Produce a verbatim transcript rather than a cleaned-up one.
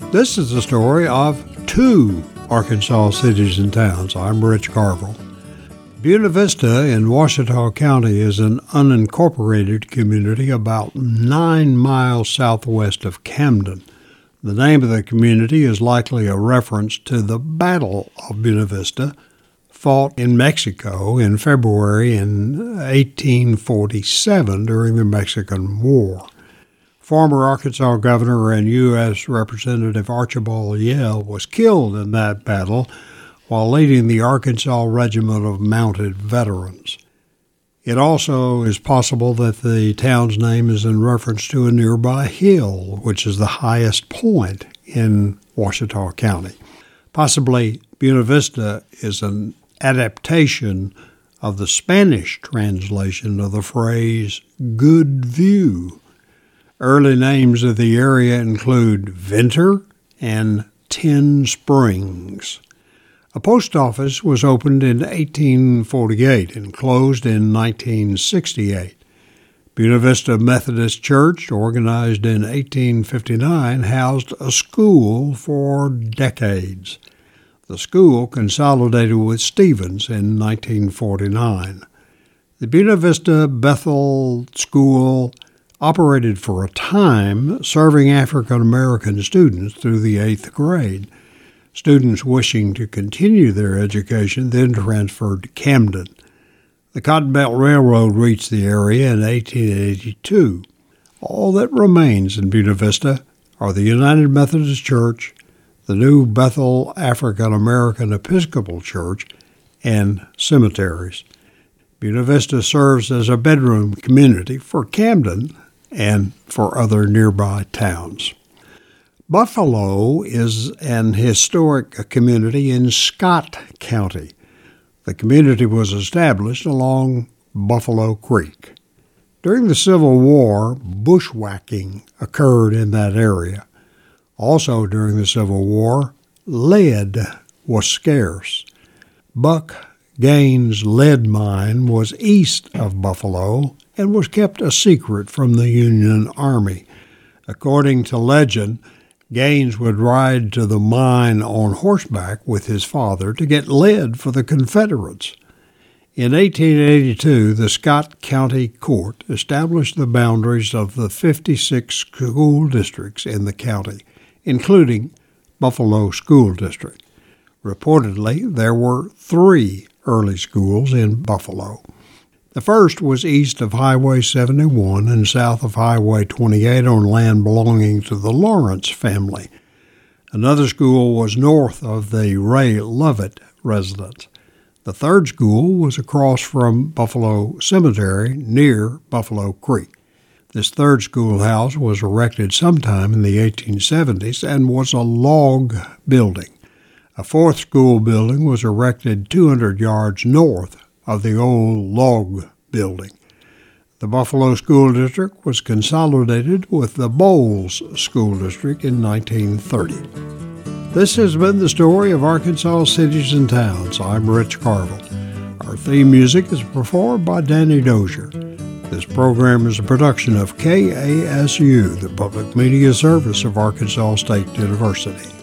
This is the story of two Arkansas cities and towns. I'm Rich Carville. Buena Vista in Ouachita County is an unincorporated community about nine miles southwest of Camden. The name of the community is likely a reference to the Battle of Buena Vista, fought in Mexico in February in eighteen forty-seven during the Mexican War. Former Arkansas Governor and U S Representative Archibald Yell was killed in that battle while leading the Arkansas Regiment of Mounted Veterans. It also is possible that the town's name is in reference to a nearby hill, which is the highest point in Ouachita County. Possibly Buena Vista is an adaptation of the Spanish translation of the phrase good view. Early names of the area include Venter and Ten Springs. A post office was opened in eighteen forty-eight and closed in nineteen sixty-eight. Buena Vista Methodist Church, organized in eighteen fifty-nine, housed a school for decades. The school consolidated with Stevens in nineteen forty-nine. The Buena Vista Bethel School operated for a time, serving African American students through the eighth grade. Students wishing to continue their education then transferred to Camden. The Cotton Belt Railroad reached the area in eighteen eighty-two. All that remains in Buena Vista are the United Methodist Church, the new Bethel African American Episcopal Church, and cemeteries. Buena Vista serves as a bedroom community for Camden and for other nearby towns. Buffalo is an historic community in Scott County. The community was established along Buffalo Creek. During the Civil War, bushwhacking occurred in that area. Also during the Civil War, lead was scarce. Buck Gaines lead mine was east of Buffalo and was kept a secret from the Union Army. According to legend, Gaines would ride to the mine on horseback with his father to get lead for the Confederates. In eighteen eighty-two, the Scott County Court established the boundaries of the fifty-six school districts in the county, including Buffalo School District. Reportedly, there were three early schools in Buffalo. The first was east of Highway seventy-one and south of Highway twenty-eight on land belonging to the Lawrence family. Another school was north of the Ray Lovett residence. The third school was across from Buffalo Cemetery near Buffalo Creek. This third schoolhouse was erected sometime in the eighteen seventies and was a log building. A fourth school building was erected two hundred yards north of the old log building. The Buffalo School District was consolidated with the Bowles School District in nineteen thirty. This has been the story of Arkansas cities and towns. I'm Rich Carville. Our theme music is performed by Danny Dozier. This program is a production of K A S U, the public media service of Arkansas State University.